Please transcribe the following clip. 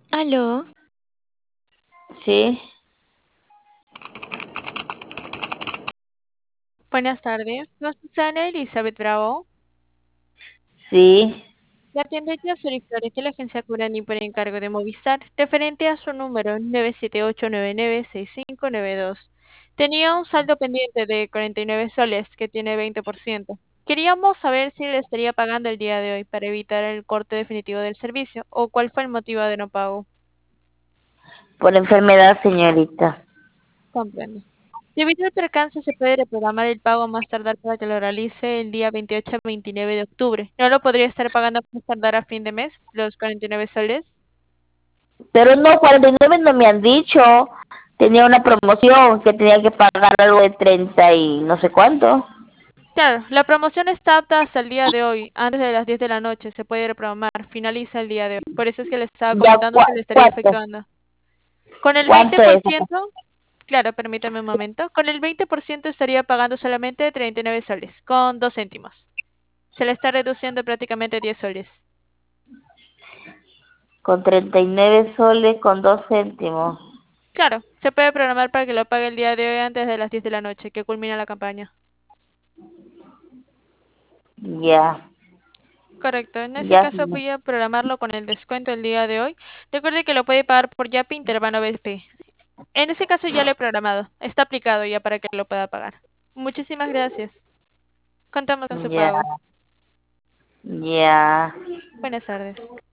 Aló, Sí, buenas tardes. Soy Susana Elizabeth Bravo. sí. La atiende yo soy Flores de la agencia Curani por encargo de Movistar, referente a su número 978996592. Tenía un saldo pendiente de 49 soles que tiene 20%. Queríamos saber si le estaría pagando el día de hoy para evitar el corte definitivo del servicio o cuál fue el motivo de no pago. Por enfermedad, señorita. Comprendo. Debido al percance, se puede reprogramar el pago más tardar para que lo realice el día 28 al 29 de octubre. ¿No lo podría estar pagando más tardar a fin de mes, los 49 soles? Pero no, 49 no me han dicho. Tenía una promoción que tenía que pagar algo de 30 y no sé cuánto. Claro, la promoción está apta hasta el día de hoy, antes de las 10 de la noche, se puede reprogramar, finaliza el día de hoy. Por eso es que le estaba Ya, comentando que le estaría ¿cuánto? efectuando. Con el ¿Cuánto es? 20%, claro, permítame un momento, con el 20% estaría pagando solamente 39 soles, con 2 céntimos. Se le está reduciendo prácticamente 10 soles. Con 39 soles con 2 céntimos. Claro, se puede programar para que lo pague el día de hoy antes de las 10 de la noche, que culmina la campaña. Ya, Correcto, en ese ya, caso señor. voy a programarlo con el descuento el día de hoy. Recuerde que lo puede pagar por Yapi, Intervano BP. En ese caso ya lo he programado, está aplicado ya para que lo pueda pagar. Muchísimas gracias. Contamos con su Ya, pago. ya. Buenas tardes.